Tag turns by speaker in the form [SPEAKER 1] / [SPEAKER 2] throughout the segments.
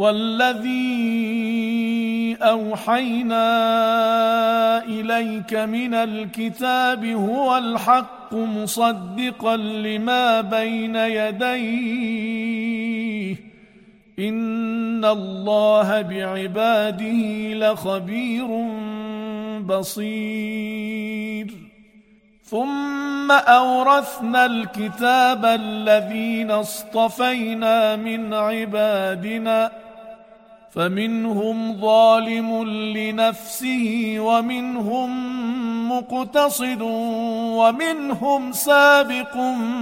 [SPEAKER 1] والذي أوحينا إليك من الكتاب هو الحق مصدقا لما بين يديه إن الله بعباده لخبير بصير ثم أورثنا الكتاب الذين اصطفينا من عبادنا فمنهم ظالم لنفسه ومنهم مقتصد ومنهم سابق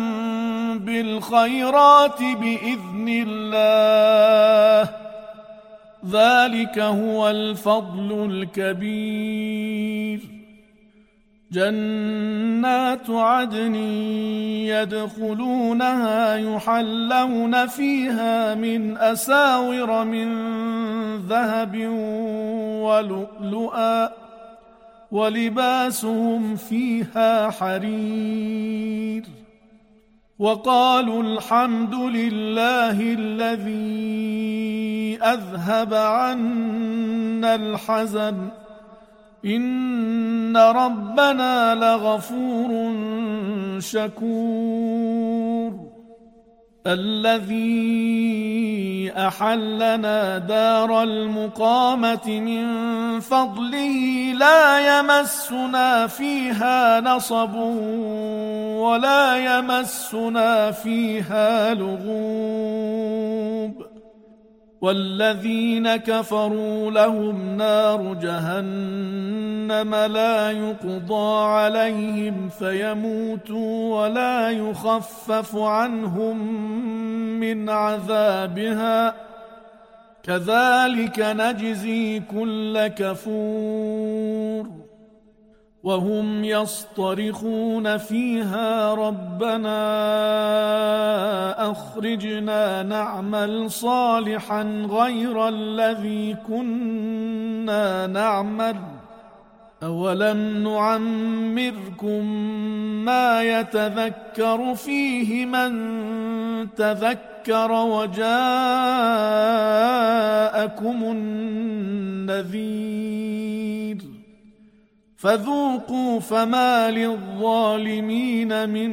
[SPEAKER 1] بالخيرات بإذن الله ذلك هو الفضل الكبير جنات عدن يدخلونها يحلون فيها من أساور من ذهب ولؤلؤا ولباسهم فيها حرير وقالوا الحمد لله الذي أذهب عنا الحزن إن ربنا لغفور شكور الذي أحلنا دار المقامة من فضله لا يمسنا فيها نصب ولا يمسنا فيها لغوب والذين كفروا لهم نار جهنم لا يقضى عليهم فيموتوا ولا يخفف عنهم من عذابها كذلك نجزي كل كفور وهم يصطرخون فيها ربنا أخرجنا نعمل صالحا غير الذي كنا نعمل أولم نعمركم ما يتذكر فيه من تذكر وجاءكم النذير فذوقوا فما للظالمين من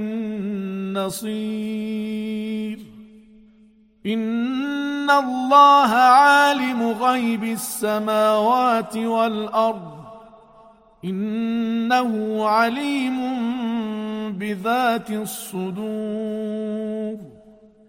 [SPEAKER 1] نصير إن الله عالم غيب السماوات والأرض إنه عليم بذات الصدور